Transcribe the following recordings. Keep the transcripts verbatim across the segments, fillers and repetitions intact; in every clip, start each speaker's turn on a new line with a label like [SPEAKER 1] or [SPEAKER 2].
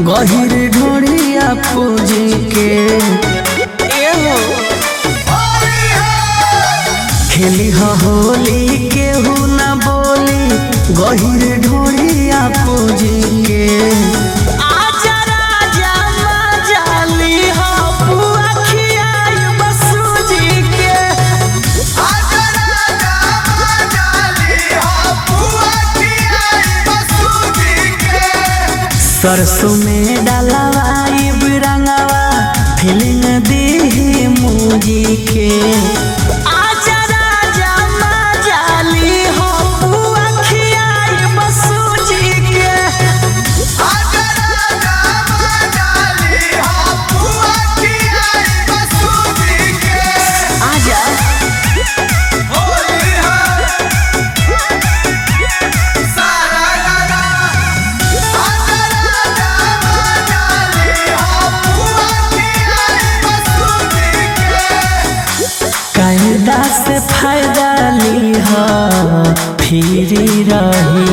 [SPEAKER 1] गहिर ढोड़िया पूजी के खेली होली केहू न बोली गहिर ढोड़िया पूजी के सरसों में डालवाई बिरंगवा फिलिंग दी मूजी के आजा राजा मजाली हो बुआ खियाई बसूजी के आजा राजा मजाली हो बुआ खियाई बसूजी के आजा होली है सारा गाना कायदा से फायदा ली हो फिरी रही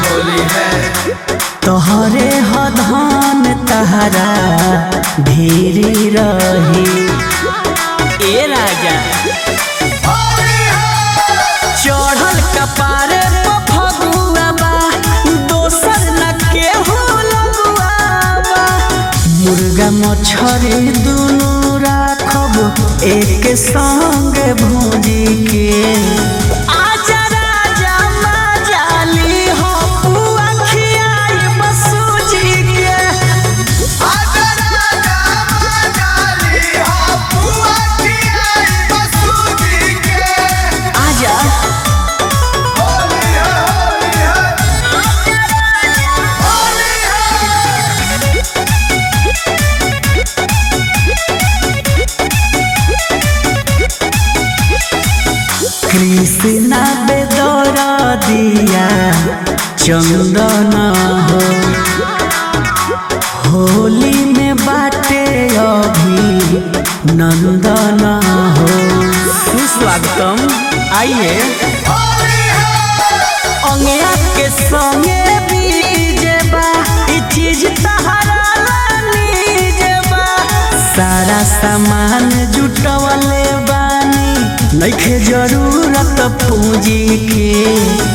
[SPEAKER 1] तोहरे हो धन तहरा भीरी रही ए राजा चढ़ल कपारे फगुआ बा दोसर न केहू लगुआ बा मुर्गा मछरी दुनू राखब एक संग भूजी के आजा राजा मजाली हो बुआ खियाई बसूजी के आजा राजा मजाली हो बुआ खियाई बसूजी के आजा होली है होली है होली कृष्णा बेदरा दिया चंदन हो होली में बाटे अभी नंदन हो सुस्वागतम आइए अंगिया के संगे बीजेबा ई चीज तहरा नीजेबा सारा सामान जुटवले बानी नइखे जरूरत पूंजी के।